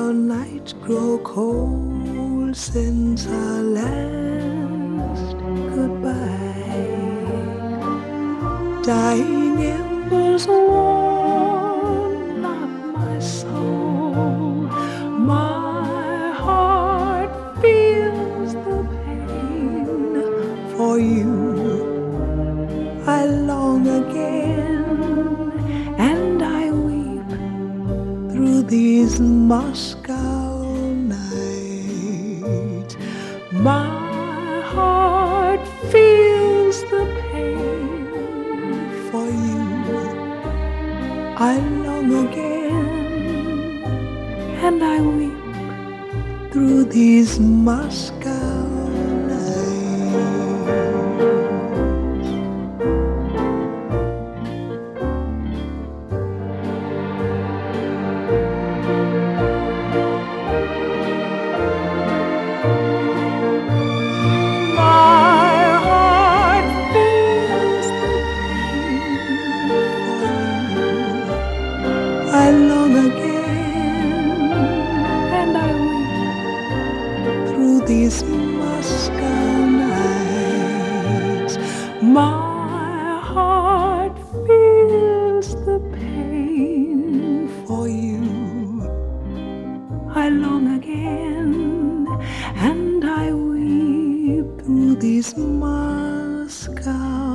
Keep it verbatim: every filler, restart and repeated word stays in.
Moscow nights grow cold since our last goodbye. Dying embers warm not my soul. My heart feels the pain for you. I long again, and I weep through these Moscow nights. My heart feels the pain for you. I long again, and I weep through these Moscow I long again, and I weep through these Moscow nights. My heart feels the pain for you. I long again, and I weep through these Moscow